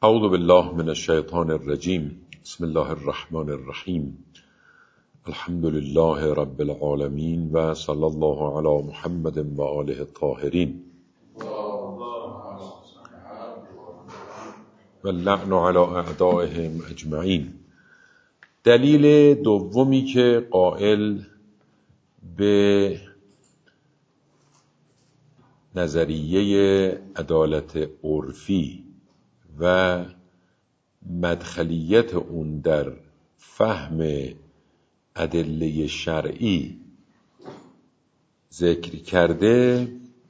اعوذ بالله من الشیطان الرجیم. بسم الله الرحمن الرحیم. الحمد لله رب العالمین و صلی الله علی محمد و آله الطاهرین و اللعن علی اعدائهم اجمعین. دلیل دومی که قائل به نظریه عدالت عرفی و مدخلیت اون در فهم ادله شرعی ذکر کرده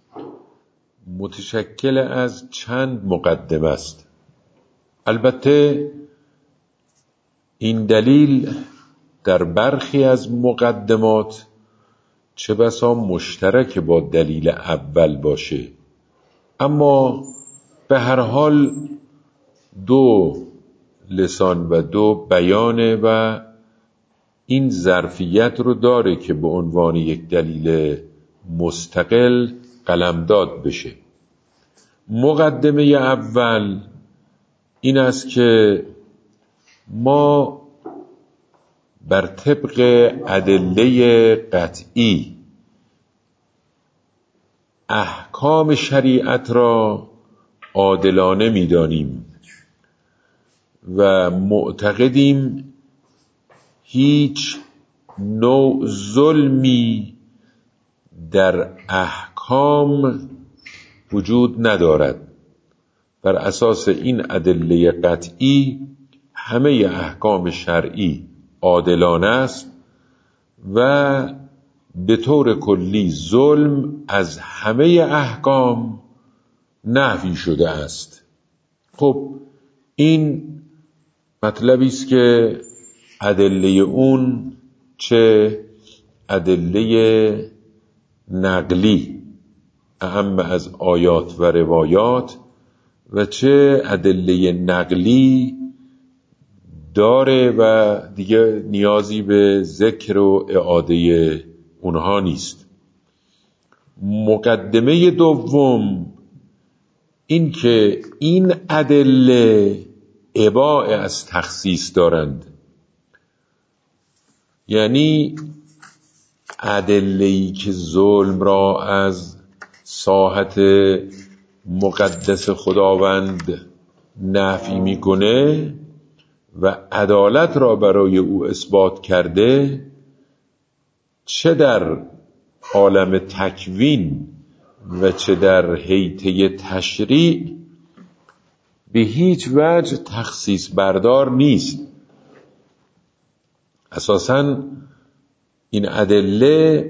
متشکل از چند مقدمه است. البته این دلیل در برخی از مقدمات چه بسا مشترک با دلیل اول باشه، اما به هر حال دو لسان و دو بیانه و این ظرفیت رو داره که به عنوان یک دلیل مستقل قلمداد بشه. مقدمه اول این است که ما بر طبق ادله قطعی احکام شریعت را عادلانه می‌دانیم و معتقدیم هیچ نوع ظلمی در احکام وجود ندارد. بر اساس این ادله قطعی همه احکام شرعی عادلانه است و به طور کلی ظلم از همه احکام نفی شده است. خب این مطلبی است که ادله اون چه ادله نقلی اهم از آیات و روایات و چه ادله نقلی داره و دیگه نیازی به ذکر و اعاده اونها نیست. مقدمه دوم این که این ادله اباء از تخصیص دارند، یعنی ادله‌ای که ظلم را از ساحت مقدس خداوند نفی میکنه و عدالت را برای او اثبات کرده، چه در عالم تکوین و چه در حیطه تشریع به هیچ وجه تخصیص بردار نیست. اساساً این ادله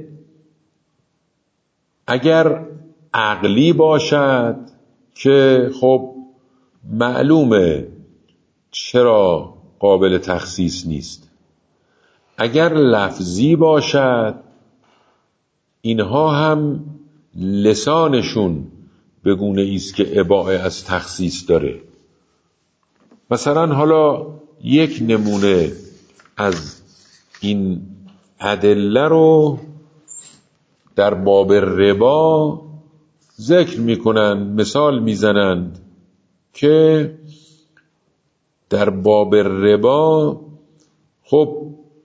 اگر عقلی باشد که خب معلومه چرا قابل تخصیص نیست، اگر لفظی باشد اینها هم لسانشون به گونه ایست که اباء از تخصیص داره. مثلا حالا یک نمونه از این ادله رو در باب ربا ذکر میکنن، مثال میزنند که در باب ربا خب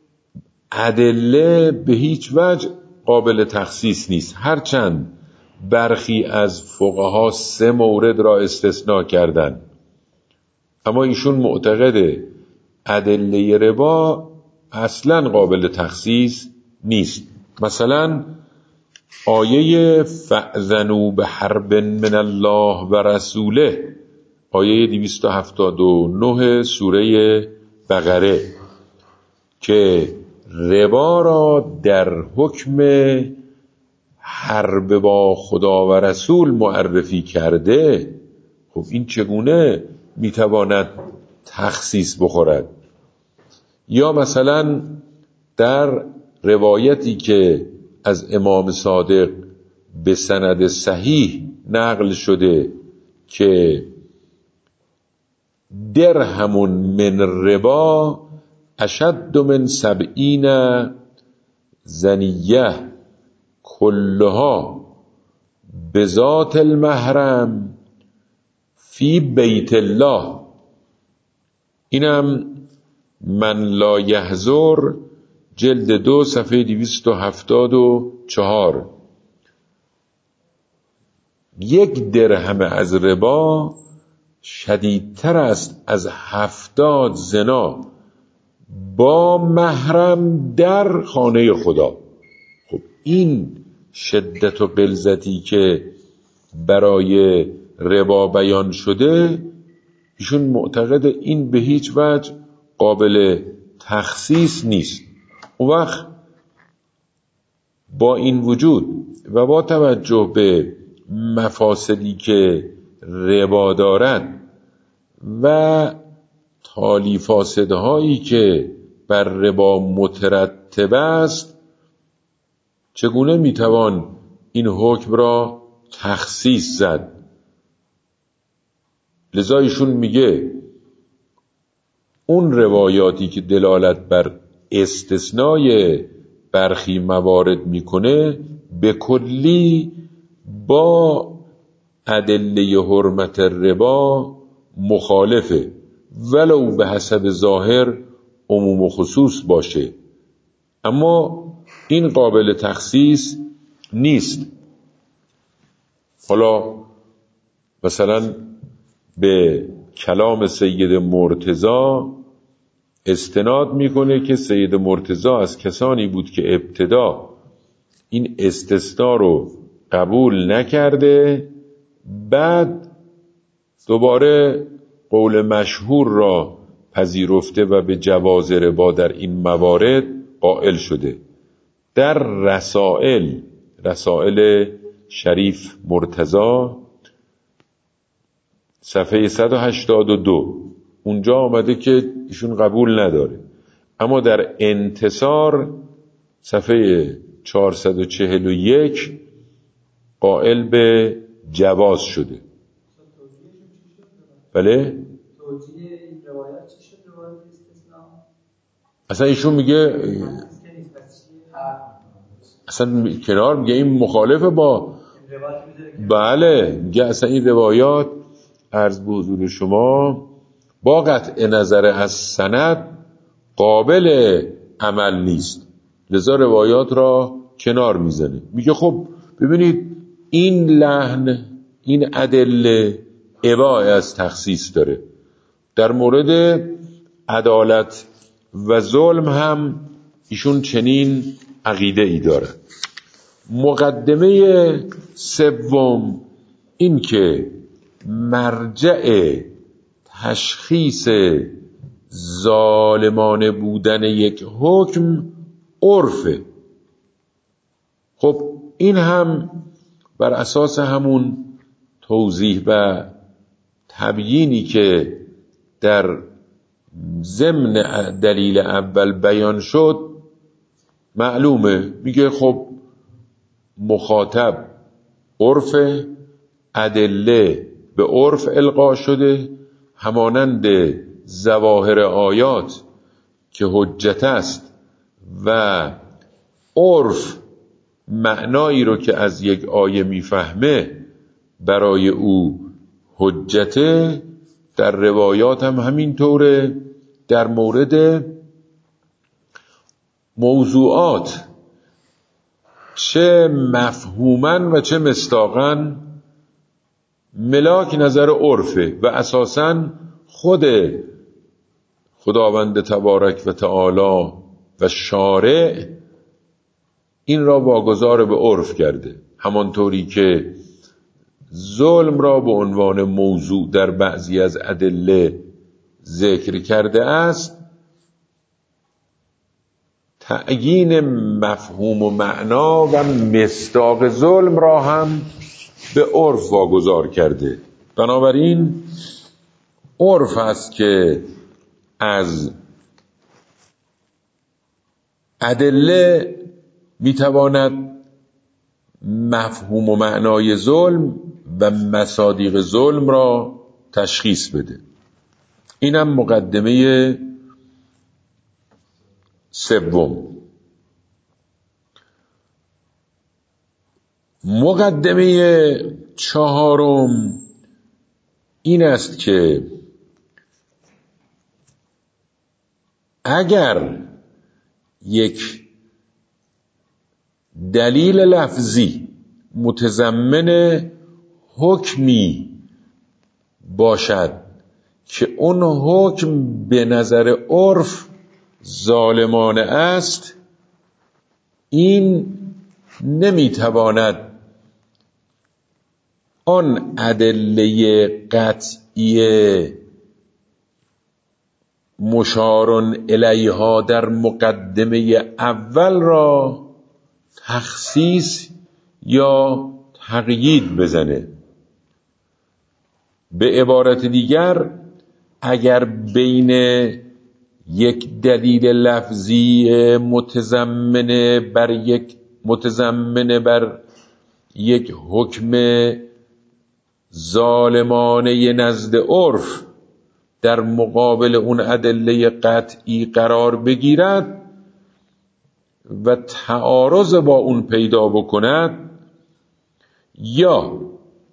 ادله به هیچ وجه قابل تخصیص نیست، هرچند برخی از فقها 3 مورد را استثناء کردند، اما ایشون معتقده ادله ربا اصلا قابل تخصیص نیست. مثلا آیه فأذنوا بحرب من الله و رسوله، آیه 279 سوره بقره، که ربا را در حکم حرب با خدا و رسول معرفی کرده، خب این چگونه میتواند تخصیص بخورد؟ یا مثلا در روایتی که از امام صادق به سند صحیح نقل شده که درهم من ربا اشد من 70 زنیه کلها بذات المحرم فی بیت الله، اینم من لا یحضر جلد 2 صفحه 274. 1 درهم از ربا شدیدتر است از 70 زنا با محرم در خانه خدا. خب این شدت و غلظتی که برای ربا بیان شده، ایشون معتقد این به هیچ وجه قابل تخصیص نیست. اون وقت با این وجود و با توجه به مفاسدی که ربا دارد و تالی فاسدهایی که بر ربا مترتب است، چگونه میتوان این حکم را تخصیص زد؟ لذا ایشون میگه اون روایاتی که دلالت بر استثنای برخی موارد میکنه به کلی با ادله حرمت ربا مخالفه، ولو به حسب ظاهر عموم و خصوص باشه، اما این قابل تخصیص نیست. حالا مثلا به کلام سید مرتضی استناد میکنه که سید مرتضی از کسانی بود که ابتدا این استثناء رو قبول نکرده، بعد دوباره قول مشهور را پذیرفته و به جواز ربا در این موارد قائل شده. در رسائل شریف مرتضی صفحه 182 اونجا آمده که ایشون قبول نداره، اما در انتصار صفحه 441 قائل به جواز شده. بله؟ توجیه این روایت چی شد؟ روایت استثناء اصلا ایشون میگه اصلا کنار میگه این مخالفه با بله، میگه اصلا این روایات عرض به حضور شما با قطع نظر از سند قابل عمل نیست، لذا روایات را کنار میزنه. میگه خب ببینید این لحن، این ادله اباحه از تخصیص داره. در مورد عدالت و ظلم هم ایشون چنین عقیده ای داره. مقدمه سوم این که مرجع تشخیص ظالمانه بودن یک حکم عرفه. خب این هم بر اساس همون توضیح و تبیینی که در ضمن دلیل اول بیان شد معلومه. میگه خب مخاطب عرف، ادله به عرف القا شده، همانند ظواهر آیات که حجت است و عرف معنایی رو که از یک آیه میفهمه برای او حجته. در روایات هم همین طوره. در مورد موضوعات چه مفهوماً و چه مصداقاً ملاک نظر عرفه و اساساً خود خداوند تبارک و تعالی و شارع این را واگذار به عرف کرده. همانطوری که ظلم را به عنوان موضوع در بعضی از ادله ذکر کرده است، تعیین مفهوم و معنا و مصداق ظلم را هم به عرف واگذار کرده. بنابراین عرف است که از ادله میتواند مفهوم و معنای ظلم و مصادیق ظلم را تشخیص بده. اینم مقدمه سوم. مقدمه چهارم این است که اگر یک دلیل لفظی متضمن حکمی باشد که اون حکم به نظر عرف ظالمانه است، این نمیتواند آن ادله قطعی مشارون الیها در مقدمه اول را تخصیص یا تقیید بزنه. به عبارت دیگر، اگر بین یک دلیل لفظی متضمن بر یک حکم ظالمانه نزد عرف در مقابل اون ادله قطعی قرار بگیرد و تعارض با اون پیدا بکند، یا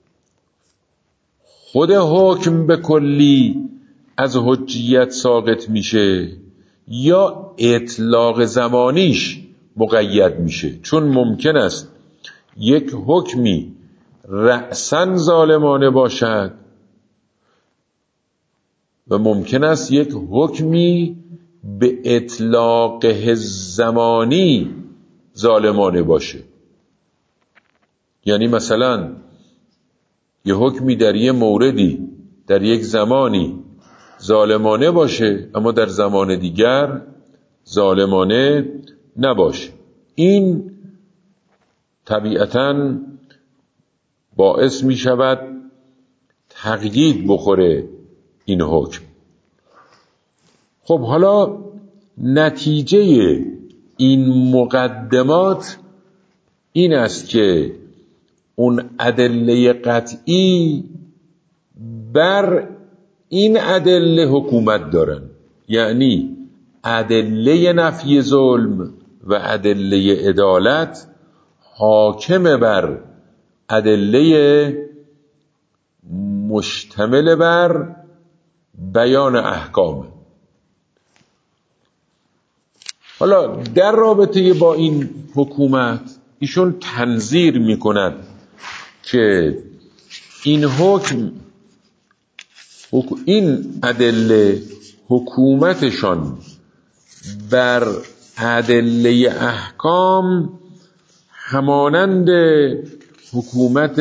خود حکم به کلی از حجیت ساقط میشه یا اطلاق زمانیش مقید میشه. چون ممکن است یک حکمی رأساً ظالمانه باشد و ممکن است یک حکمی به اطلاق زمانی ظالمانه باشه. یعنی مثلا یه حکمی در یه موردی در یک زمانی ظالمانه باشه اما در زمان دیگر ظالمانه نباشه. این طبیعتاً باعث می شود تقیید بخوره این حکم. خب حالا نتیجه این مقدمات این است که اون ادله قطعی بر این ادله حکومت دارن، یعنی ادله نفی ظلم و ادله عدالت حاکم بر ادله مشتمل بر بیان احکام. حالا در رابطه با این حکومت ایشون تنظیر میکند که این حکم این ادله حکومتشان بر ادله احکام همانند حکومت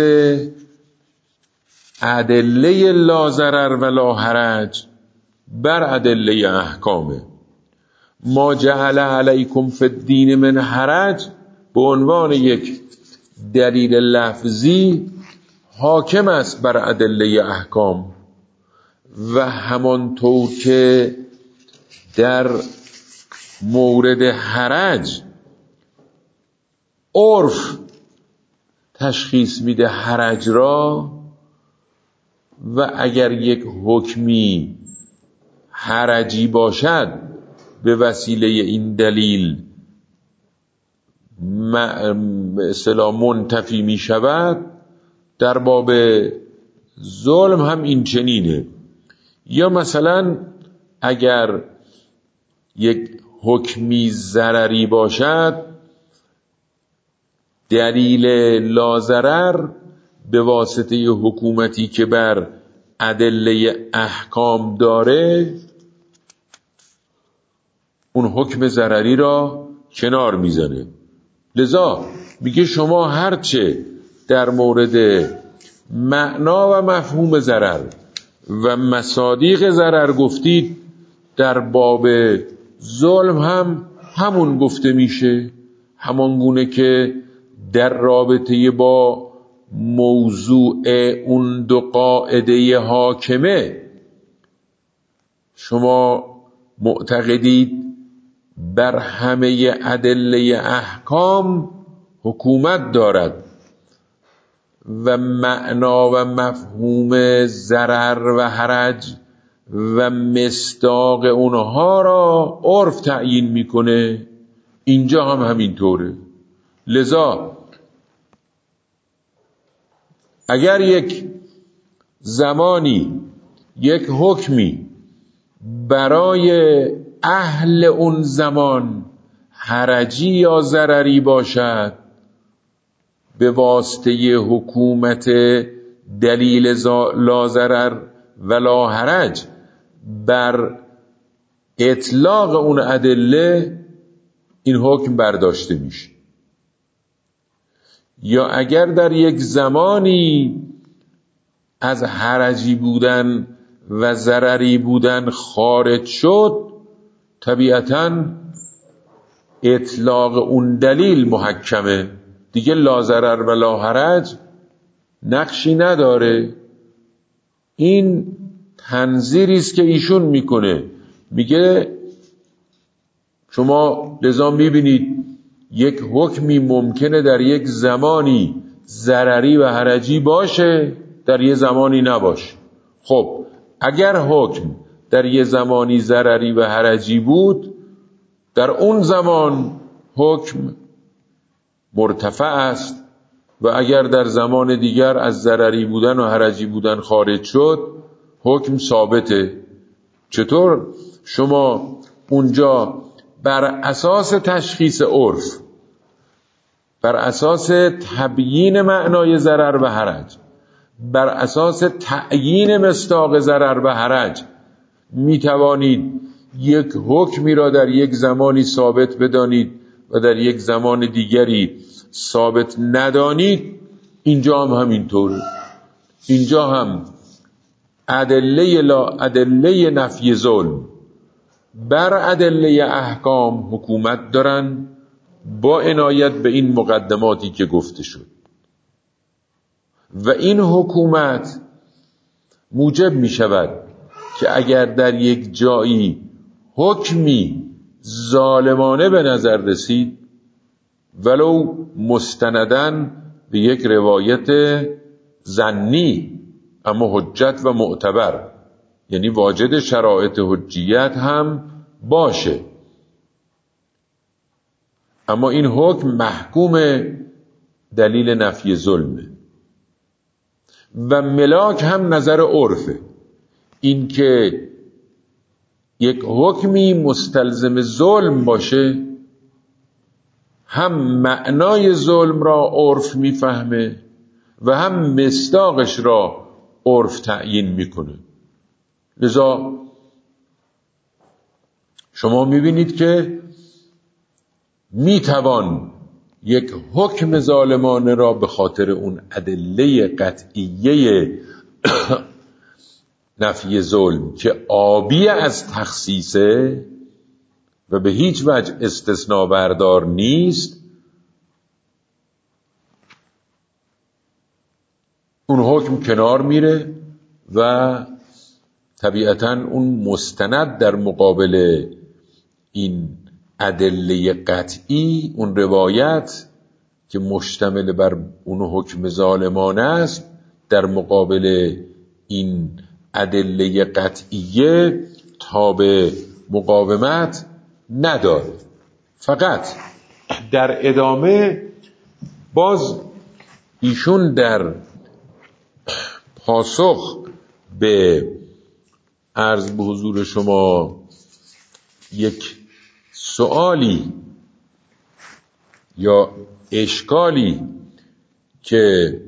ادله لا ضرر و لا حرج بر ادله احکامه. ما جعل علیکم فی الدین من حرج به عنوان یک دلیل لفظی حاکم است بر ادله احکام و همانطور که در مورد حرج عرف تشخیص میده حرج را و اگر یک حکمی حرجی باشد به وسیله این دلیل اصطلاح منتفی می شود، در باب ظلم هم این چنینه. یا مثلا اگر یک حکمی ضرری باشد، دلیل لا ضرر به واسطه حکومتی که بر ادله احکام داره اون حکم ضرری را کنار میزنه. لذا میگه شما هرچه در مورد معنا و مفهوم ضرر و مصادیق ضرر گفتید در باب ظلم هم همون گفته میشه، همان گونه که در رابطه با موضوع اون دو قاعده حاکمه شما معتقدید بر همه ادله احکام حکومت دارد و معنا و مفهوم ضرر و حرج و مصداق اونها را عرف تعیین میکنه، اینجا هم همینطوره. لذا اگر یک زمانی یک حکمی برای اهل اون زمان حرجی یا ضرری باشد به واسطه حکومت دلیل لا ضرر ولا حرج بر اطلاق اون ادله این حکم برداشته میشه. یا اگر در یک زمانی از حرجی بودن و ضرری بودن خارج شد، طبیعتاً اطلاق اون دلیل محکمه دیگه، لا ضرر و لا حرج نقشی نداره. این تنظیری است که ایشون میکنه، میگه شما لذا میبینید یک حکمی ممکنه در یک زمانی ضرری و حرجی باشه، در یک زمانی نباشه. خب اگر حکم در یک زمانی ضرری و حرجی بود، در اون زمان حکم مرتفع است، و اگر در زمان دیگر از ضرری بودن و حرجی بودن خارج شد، حکم ثابته. چطور شما اونجا بر اساس تشخیص عرف، بر اساس تبیین معنای ضرر و حرج، بر اساس تعیین مصداق ضرر و حرج می توانید یک حکمی را در یک زمانی ثابت بدانید و در یک زمان دیگری ثابت ندانید. اینجا هم همینطوره. اینجا هم ادله نفی ظلم بر ادله احکام حکومت دارن با عنایت به این مقدماتی که گفته شد، و این حکومت موجب می شود که اگر در یک جایی حکمی ظالمانه به نظر رسید، ولو مستندن به یک روایت ظنی اما حجت و معتبر، یعنی واجد شرایط حجیت هم باشه، اما این حکم محکوم دلیل نفی ظلمه. و ملاک هم نظر عرفه، این که یک حکمی مستلزم ظلم باشه، هم معنای ظلم را عرف میفهمه و هم مصداقش را عرف تعیین میکنه. لذا شما میبینید که میتوان یک حکم ظالمانه را به خاطر اون ادله قطعیه نفی ظلم که عابی از تخصیصه و به هیچ وجه استثناء بردار نیست، اون حکم کنار میره و طبیعتاً اون مستند در مقابل این ادله قطعی، اون روایت که مشتمل بر اون حکم ظالمانه است، در مقابل این ادله قطعیه تاب مقاومت نداره. فقط در ادامه باز ایشون در پاسخ به عرض به حضور شما یک سوالی یا اشکالی که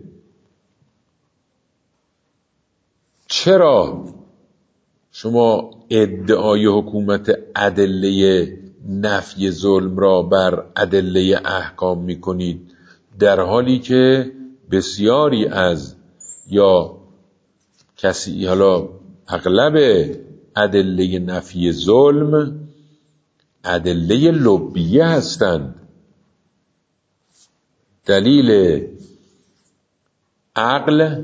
چرا شما ادعای حکومت ادله نفی ظلم را بر ادله احکام میکنید، در حالی که بسیاری از یا کسی حالا اغلب ادله نفی ظلم ادله لبیه هستند، دلیل عقل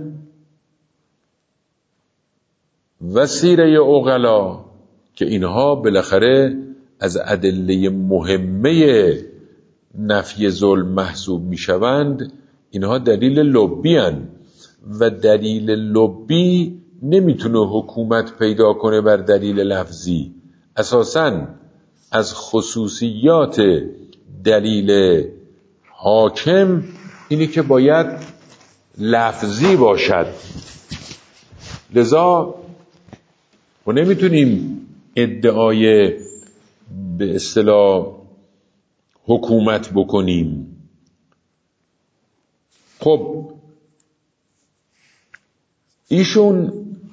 و سیره عقلا که اینها بالاخره از ادله مهمه نفی ظلم محسوب میشوند، اینها دلیل لبی هستند و دلیل لبی نمیتونه حکومت پیدا کنه بر دلیل لفظی. اساساً از خصوصیات دلیل حاکم اینی که باید لفظی باشد. لذا ما نمیتونیم ادعای به اصطلاح حکومت بکنیم. خب ایشون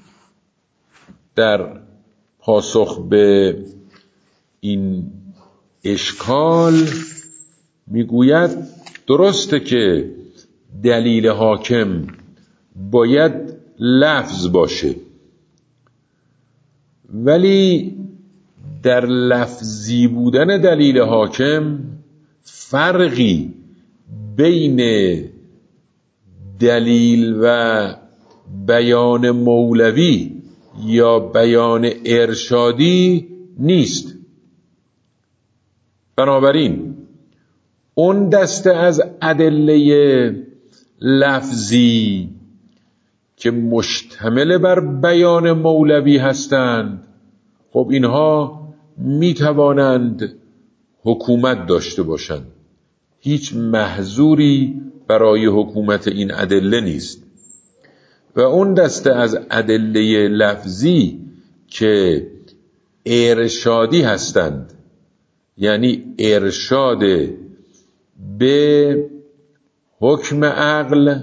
در پاسخ به این اشکال میگوید درسته که دلیل حاکم باید لفظ باشه، ولی در لفظی بودن دلیل حاکم فرقی بین دلیل و بیان مولوی یا بیان ارشادی نیست. بنابراین اون دسته از ادله لفظی که مشتمل بر بیان مولوی هستند، خب اینها می توانند حکومت داشته باشند، هیچ محظوری برای حکومت این ادله نیست. و اون دسته از ادله لفظی که ارشادی هستند، یعنی ارشاد به حکم عقل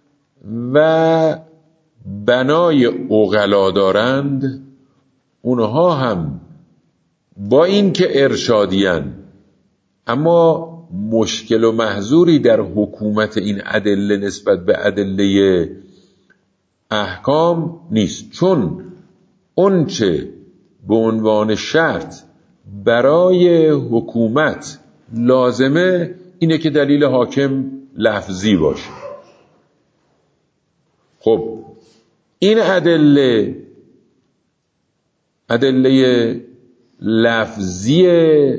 و بنای عقلا دارند، اونها هم با این که ارشادیان اما مشکل و محظوری در حکومت این ادله نسبت به ادله احکام نیست، چون اونچه به عنوان شرط برای حکومت لازمه اینه که دلیل حاکم لفظی باشه. خب این ادله لفظی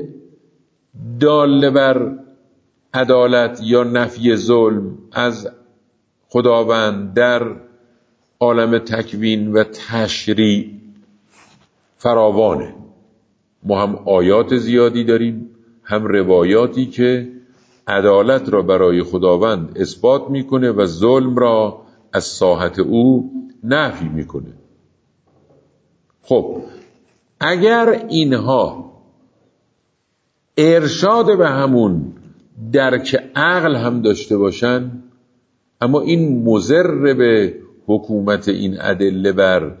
داله بر عدالت یا نفی ظلم از خداوند در عالم تکوین و تشریع فراوانه. ما هم آیات زیادی داریم، هم روایاتی که عدالت را برای خداوند اثبات میکنه و ظلم را از ساحت او نفی میکنه. خب اگر اینها ارشاد به همون درک عقل هم داشته باشن، اما این مضر به حکومت این ادله بر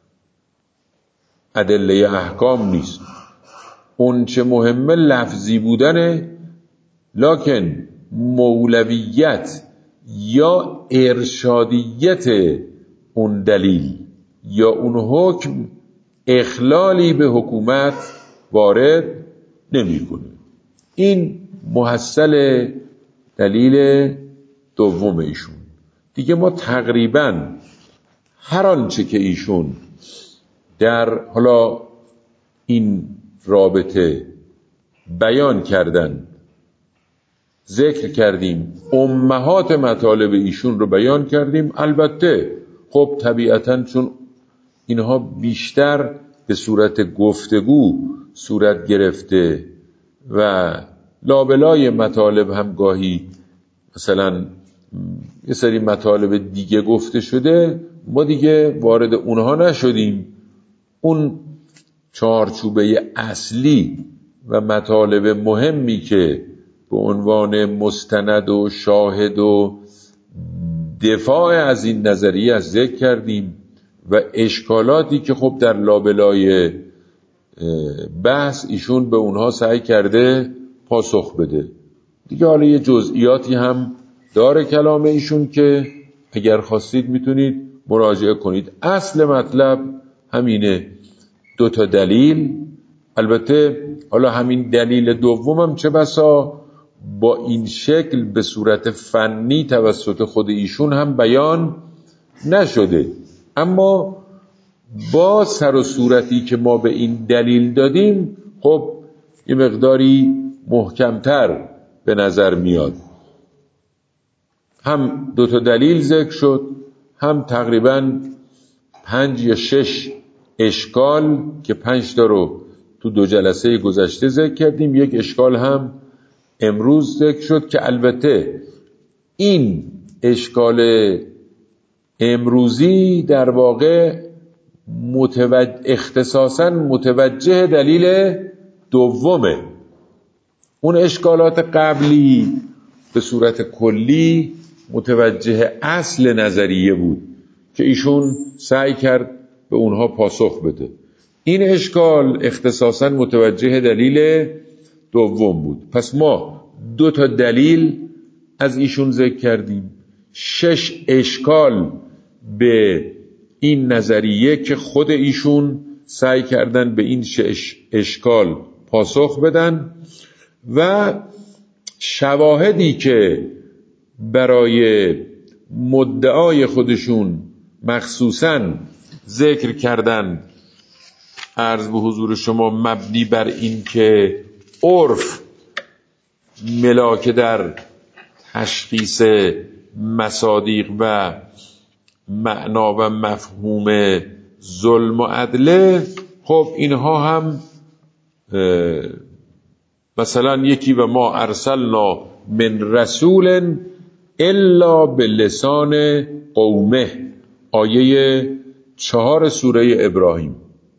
ادله احکام نیست. اون چه مهمه لفظی بودنه، لکن مولویت یا ارشادیت اون دلیل یا اون حکم اخلالی به حکومت وارد نمی‌کنه. این محصل دلیل دوم ایشون. دیگه ما تقریباً هر آنچه که ایشون در حالا این رابطه بیان کردن ذکر کردیم، امهات مطالب ایشون رو بیان کردیم. البته خب طبیعتاً چون اینها بیشتر به صورت گفتگو صورت گرفته و لابلای مطالب هم گاهی مثلا یه سری مطالب دیگه گفته شده، ما دیگه وارد اونها نشدیم. اون چارچوبه اصلی و مطالب مهمی که به عنوان مستند و شاهد و دفاع از این نظریه ذکر کردیم و اشکالاتی که خب در لابلای بحث ایشون به اونها سعی کرده پاسخ بده. دیگه حالا یه جزئیاتی هم داره کلام ایشون که اگر خواستید میتونید مراجعه کنید. اصل مطلب همینه، 2 دلیل. البته حالا همین دلیل دومم چه بسا با این شکل به صورت فنی توسط خود ایشون هم بیان نشده، اما با سر و صورتی که ما به این دلیل دادیم خب یه مقداری محکمتر به نظر میاد. هم 2 دلیل ذکر شد، هم تقریباً 5 یا 6 اشکال که 5 تا رو تو 2 جلسه گذشته ذکر کردیم، 1 اشکال هم امروز ذکر شد که البته این اشکال امروزی در واقع اختصاصاً متوجه دلیل دومه. اون اشکالات قبلی به صورت کلی متوجه اصل نظریه بود که ایشون سعی کرد به اونها پاسخ بده. این اشکال اختصاصاً متوجه دلیل دوم بود. پس ما 2 دلیل از ایشون ذکر کردیم، 6 اشکال به این نظریه که خود ایشون سعی کردن به این 6 اشکال پاسخ بدن و شواهدی که برای مدعای خودشون مخصوصاً ذکر کردن، عرض به حضور شما، مبنی بر این که عرف ملاک در تشخیص مصادیق و معنا و مفهوم ظلم و عدله. خب اینها هم مثلا یکی و ما ارسلنا من رسول الا به لسان قومه، آیه 4 سوره ابراهیم.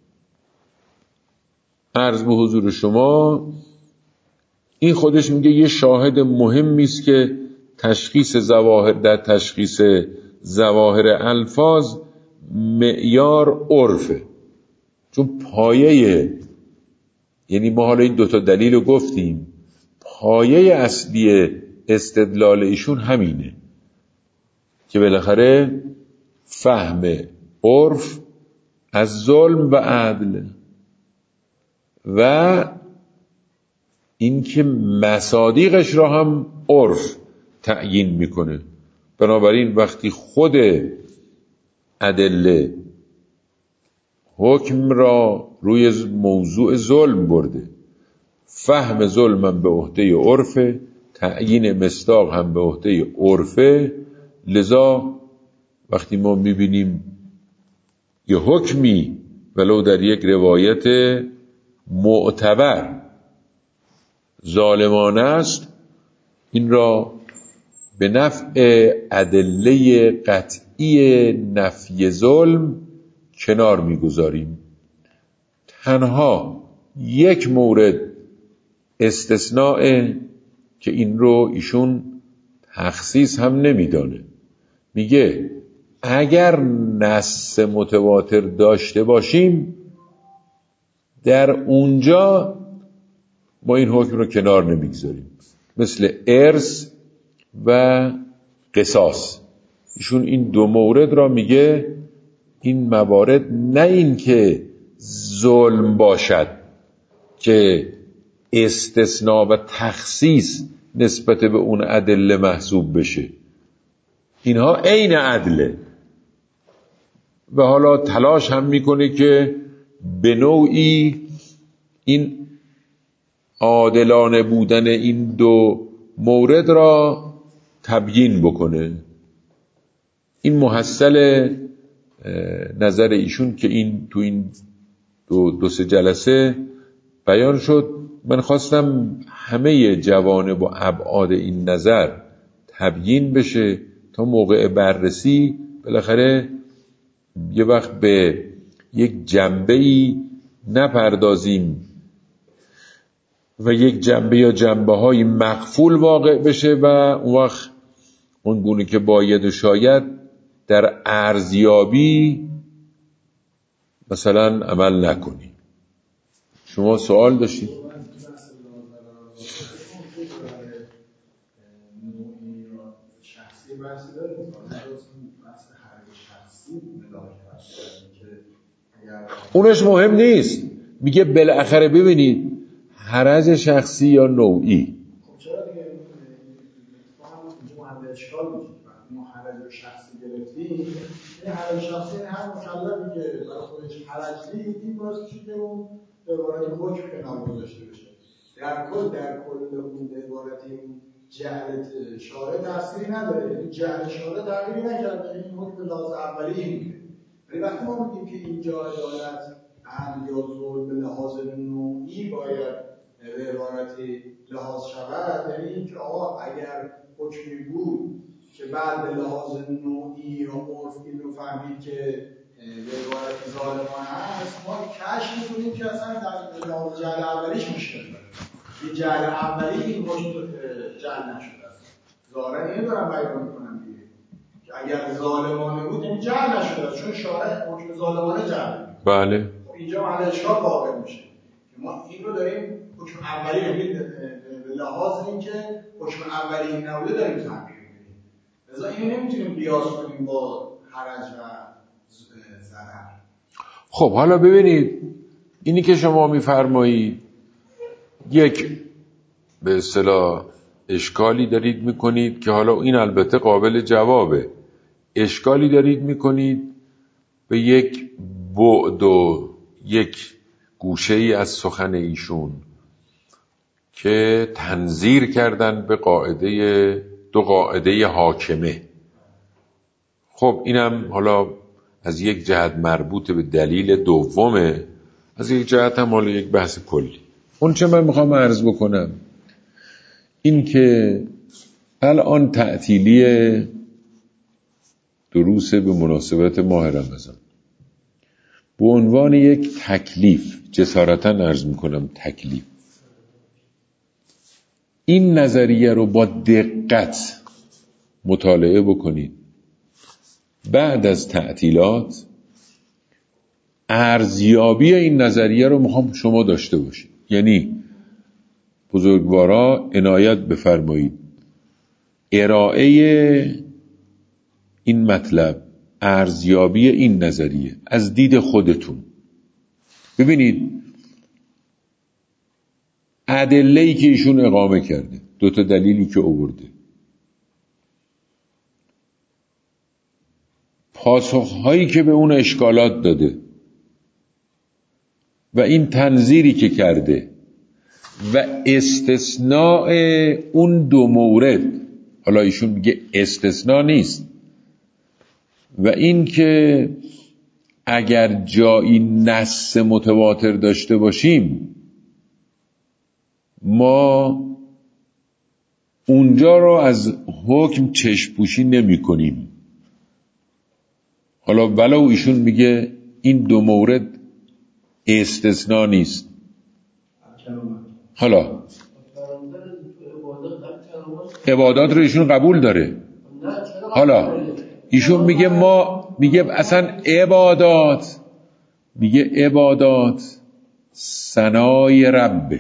عرض به حضور شما این خودش میگه یه شاهد مهمی است که تشخیص ظواهر، در تشخیص ظواهر الفاظ معیار عرفه. چون پایه، یعنی ما حالا این 2 دلیل رو گفتیم، پایه اصلی استدلال ایشون همینه که بالاخره فهم عرف از ظلم و عدل و اینکه مصادیقش را هم عرف تعیین میکنه. بنابراین وقتی خود ادله حکم را روی موضوع ظلم برده، فهم ظلم هم به عهده عرفه، تعیین مصداق هم به عهده عرفه، لذا وقتی ما میبینیم یه حکمی ولو در یک روایت معتبر ظالمانه است، این را به نفع ادله قطعی نفی ظلم کنار میگذاریم. تنها یک مورد استثناء که این رو ایشون تخصیص هم نمیدانه، میگه اگر نص متواتر داشته باشیم در اونجا ما این حکم رو کنار نمیگذاریم، مثل ارث و قصاص. ایشون این 2 مورد را میگه این موارد نه این که ظلم باشد که استثناء و تخصیص نسبت به اون ادله محسوب بشه، اینها عین عدله و حالا تلاش هم میکنه که به نوعی این عادلانه بودن این 2 مورد را تبیین بکنه. این محصل نظر ایشون که این تو این 2-3 جلسه بیان شد. من خواستم همه جوانب و ابعاد این نظر تبیین بشه تا موقع بررسی بالاخره یه وقت به یک جنبه‌ای نپردازیم و یک جنبه یا جنبه‌های مغفول واقع بشه و اون وقت اون گونه که باید و شاید در ارزیابی مثلا عمل نکنی. شما سوال داشتید؟ اونش مهم نیست. میگه بالاخره ببینید حرج شخصی یا نوعی. خب چرا دیگه ما هم اینجا محل اشکال میشه. ما حرج شخصی گرفتیم، این حرج شخصی هم مکلفی که برای خودش حرج دید، این باعث میشه که اون عبارت حکم کنار گذاشته بشه. در کل اون عبارت این جهل شارع تأثیری نداره، یعنی جهل شارع تغییری نکرده، این حکم لحاظ اولی این بوده. ولی وقتی ما میگیم که اینجا عدالت عدل یا ظلم به لحاظ نوعی باید به عبارتی لحاظ شود، یعنی اینکه آقا اگر حکمی بود که بعد به لحاظ نوعی یا عرف این رو فهمید که به عبارتی ظالمانه هست، ما کشف می‌کنیم که اصلا در لحاظ جعل اولیش مشکل داره. یه جعل اولی این جعل نشده است. ظاهرا اینو دارم بیان میکنم دیگه. که اگر ظالمانه بود این جعل نشده است، چون شارع حکم ظالمانه جعل میکنه. بله. اینجا محل اشکال واقع میشه. ما این رو داریم حکم اولی، یعنی به لحاظ اینکه حکم اولی نبوده داریم تعبیر می‌کنیم. لذا اینو نمیتونیم قیاس کنیم با حرج و ضرر. خب حالا ببینید اینی که شما میفرمایید یک به اصطلاح اشکالی دارید میکنید که حالا این البته قابل جوابه. اشکالی دارید میکنید به یک بعد و یک گوشه ای از سخن ایشون که تنظیر کردن به دو قاعده حاکمه. خب اینم حالا از یک جهت مربوط به دلیل دومه، از یک جهت هم حالا یک بحث کلی. اون چه من میخوام عرض بکنم این که الان تعطیلی دروس به مناسبت ماه رمضان به عنوان یک تکلیف، جسارتاً عرض میکنم تکلیف، این نظریه رو با دقت مطالعه بکنید. بعد از تعطیلات ارزیابی این نظریه رو میخوام شما داشته باشید. یعنی بزرگوارا عنایت بفرمایید ارائه این مطلب، ارزیابی این نظریه از دید خودتون. ببینید ادله‌ای که ایشون اقامه کرده، دوتا دلیلی که آورده، پاسخهایی که به اون اشکالات داده و این تنظیری که کرده و استثناء اون دو مورد، حالا ایشون میگه استثناء نیست، و این که اگر جایی نص متواتر داشته باشیم ما اونجا رو از حکم چشم‌پوشی نمی کنیم. حالا ولو ایشون میگه این دو مورد استثناء نیست. حالا عبادات رو ایشون قبول داره. حالا ایشون میگه اصلا عبادات ثنای ربه.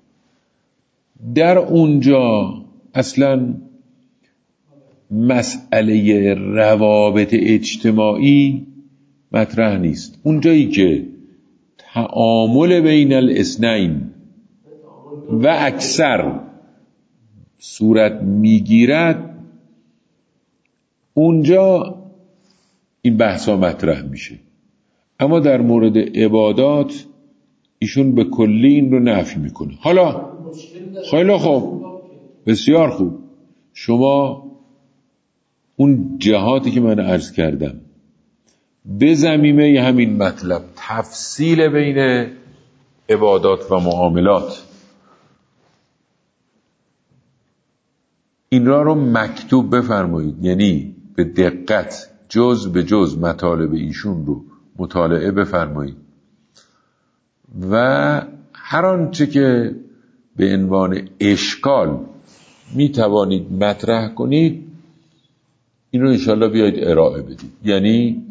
در اونجا اصلا مسئله روابط اجتماعی مطرح نیست. اونجایی که تعامل بین الاثنین و اکثر صورت میگیرد اونجا این بحثا مطرح میشه. اما در مورد عبادات ایشون به کلی این رو نفی میکنه. حالا خیلی خوب، بسیار خوب، شما اون جهاتی که من عرض کردم به ضمیمه همین مطلب، تفصیل بین عبادات و معاملات، این را رو مکتوب بفرمایید. یعنی به دقت جز به جز مطالب ایشون رو مطالعه بفرمایید و هر آنچه که به عنوان اشکال می توانید مطرح کنید این رو انشالله بیاید ارائه بدید. یعنی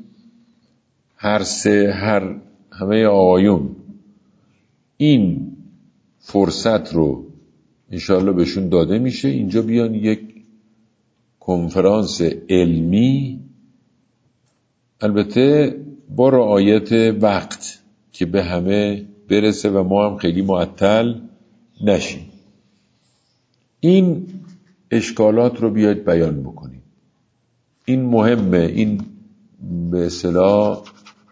همه آقایون این فرصت رو انشالله بهشون داده میشه، اینجا بیان یک کنفرانس علمی، البته با رعایت وقت که به همه برسه و ما هم خیلی معطل نشیم، این اشکالات رو بیاید بیان بکنید. این مهمه. این به اصطلاح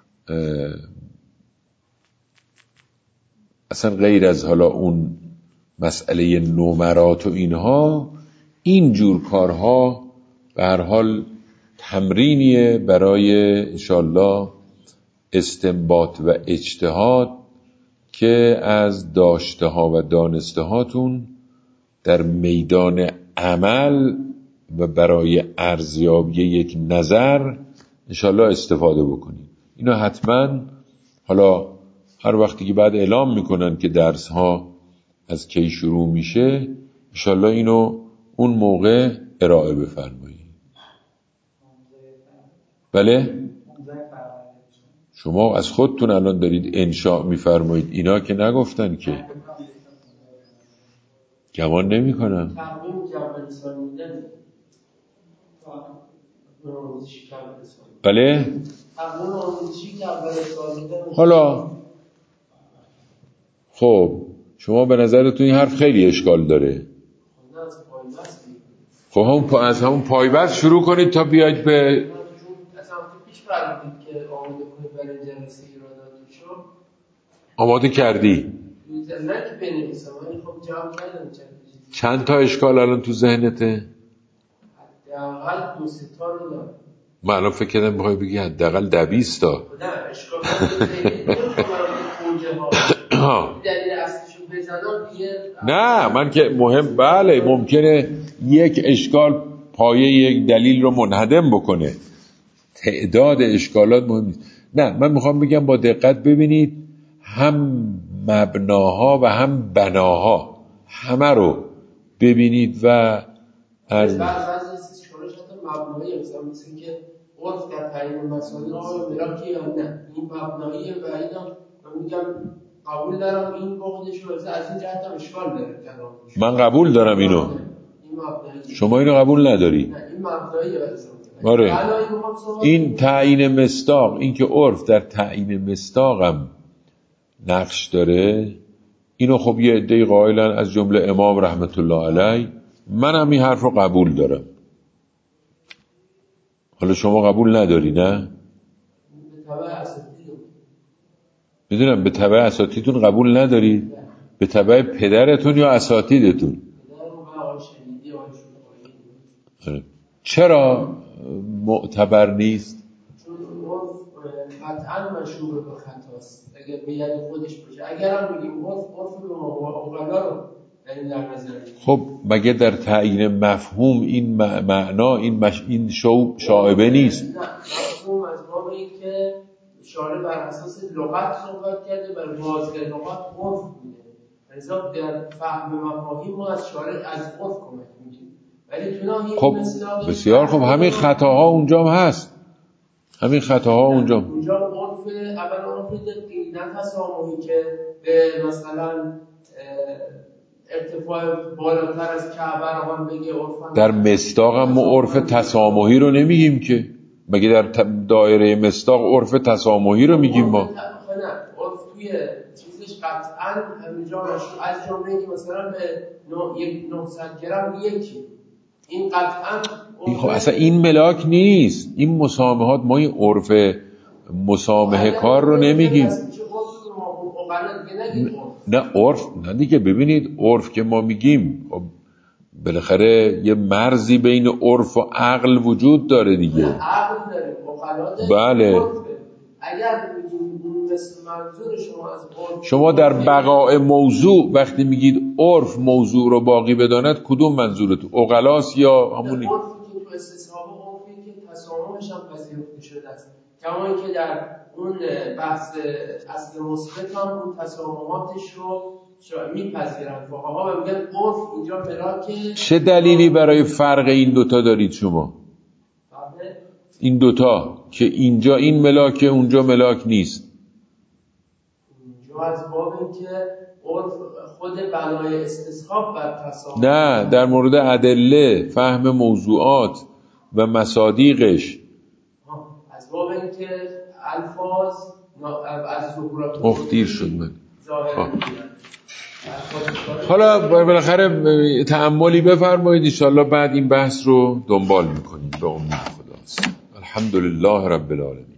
اصلا غیر از حالا اون مسئله نمرات و اینها، این جور کارها به هر حال تمرینیه برای انشالله استنباط و اجتهاد که از داشته ها و دانسته هاتون در میدان عمل و برای ارزیابی یک نظر انشالله استفاده بکنید. اینو حتما حالا هر وقتی که بعد اعلام میکنن که درس ها از کی شروع میشه انشالله اینو اون موقع ارائه بفرمایید. بله؟ شما از خودتون الان دارید انشاء میفرمایید، اینا که نگفتن که گمان نمی کنم. بله؟ حالا خب شما به نظرتون این حرف خیلی اشکال داره. خب هم از همون پایبست شروع کنید تا بیاید به آماده کردی. چند تا اشکال الان تو ذهنته؟ حداقل 2-3 تا رو دارم. من الان فکر کردم میخوای بگی حداقل 10-20 تا. نه اشکال دلیل اصلیشو بزنم دیگه. نه من که مهم بله ممکنه یک اشکال پایه یک دلیل رو منهدم بکنه، تعداد اشکالات مهم نیست. نه من میخوام بگم با دقت ببینید هم مبناها و هم بناها همه رو ببینید و بعضی اشکالش حتی مبنایی مثل که عرف در تعیین مسائل ملاکی یا نه این مبناییه و اینا من میگم قبول دارم این بخودش رو از این جهت هم اشکال داره. من قبول دارم اینو. شما اینو قبول نداری؟ نه این مبناییه. آره این تعیین مصداق، این که عرف در تعیین مصداقم نقش داره، اینو خب یه عده‌ای قائلن از جمله امام رحمت الله علیه، منم این حرف رو قبول دارم. حالا شما قبول نداری نه؟ میدونم به تبع اساتیدتون قبول نداری؟ به تبع پدرتون یا اساتیدتون؟ چرا معتبر نیست؟ چون قطعا مشروع به خطاست اگر به ید خودش باشه. اگر هم بگیم عرف به اوغلا رو در نظر خب مگه در تعیین مفهوم این معنا این شائبه نیست؟ نه مفهوم از باب این که شارع بر اساس لغت صحبت کرده، بر واضح لغت عرف بوده، لذا در فهم مفاهیم ما از شارع از عرف کمک میگیریم. ولی خب بسیار خب همین خطاها اونجا هم هست، همین خطاها اونجا عرف اول عرف دقیق نه تسامحی که به مثلا ارتفاع بالاتر از کعبه رو هم بگه عرف. در مصداق هم عرف تسامحی رو نمیگیم که، مگه در دایره مصداق عرف تسامحی رو میگیم ما؟ نه عرف توی چیزش قطعا همینجا مشروع از جمله که مثلا به 900 گرم یکی این قطعا این خب اصلا این ملاک نیست، این مسامحات، ما این عرف مسامحه کار رو نمیگیم. نه عرف نه دیگه، ببینید عرف که ما میگیم بالاخره یه مرزی بین عرف و عقل وجود داره دیگه. عقل داره مقالات. بله اگر میگیم مثل منظور شما از عرف، شما در بقاء موضوع وقتی میگید عرف موضوع رو باقی بداند کدوم منظورتون؟ عقلاست یا همونی؟ عرفی که تو استصحاب عرفی که تسامحش هم پذیرفته شده است، کما اینکه در اون بحث اصل مثبت هم اون تسامحاتش رو میپذیرن فقها و میگن عرف اینجا ملاک. چه دلیلی برای فرق این دوتا دارید شما؟ این دوتا که اینجا این ملاک اونجا ملاک نیست. اینجا از باب اینکه عرف خود بنای استصحاب بر تسامح. نه در مورد ادله، فهم موضوعات و مصادیقش. از باب اینکه الفاظ از ظهورات مختیر شد من حالا بالاخره تأملی بفرمایید، انشاءالله بعد این بحث رو دنبال میکنیم به امید خدا. الحمدلله رب العالمین.